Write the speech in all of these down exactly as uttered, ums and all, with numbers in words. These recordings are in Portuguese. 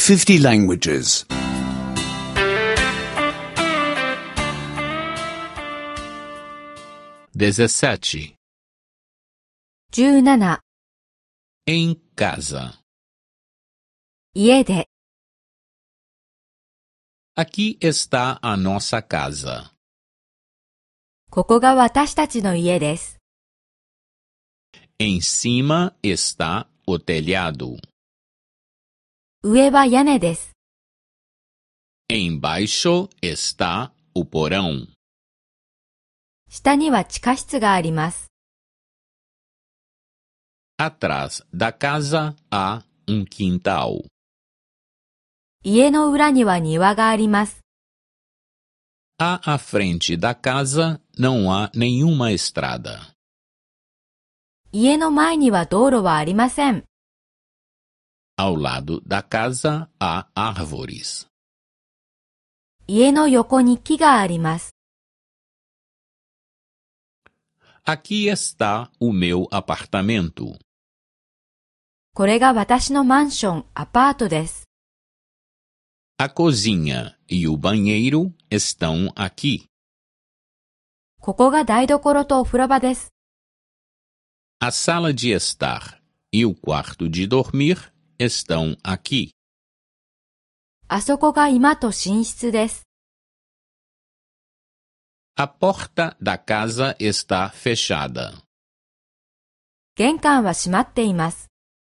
fifty languages. dezessete. じゅうなな、 Em casa. 家で、 Aqui está a nossa casa. ここが私たちの家です。 Em cima está o telhado. 上は屋根です。 Embaixo está o porão. 下には地下室があります。 Atrás da casa há um quintal. 家の裏には庭があります。 À à frente da casa não há nenhuma estrada. 家の前には道路はありません。 Ao lado da casa há árvores. 家の横に木があります。 Aqui está o meu apartamento. これが私のマンション、アパートです。 A cozinha e o banheiro estão aqui. ここが台所とお風呂場です。 A sala de estar e o quarto de dormir estão aqui. あそこが居間と寝室です。 A porta da casa está fechada. 玄関は閉まっています。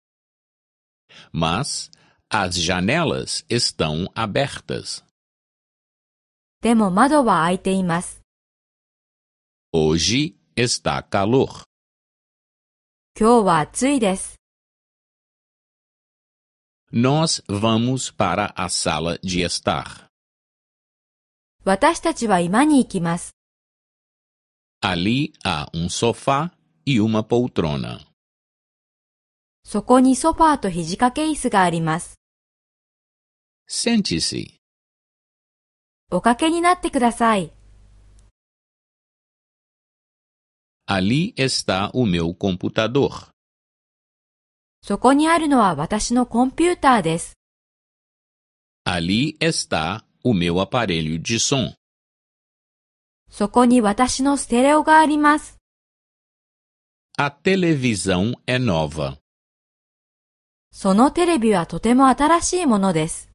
Mas as janelas estão abertas. でも窓は開いています。 Hoje está calor. 今日は暑いです。 Nós vamos para a sala de estar. 私たちは居間に行きます。 Ali há um sofá e uma poltrona. そこにソファーと肘掛け椅子があります。 Sente-se. おかけになってください。 Ali está o meu computador. そこにあるのは私のコンピューターです。 Ali está o meu aparelho de som. そこに私のステレオがあります。 A televisão é nova. そのテレビはとても新しいものです。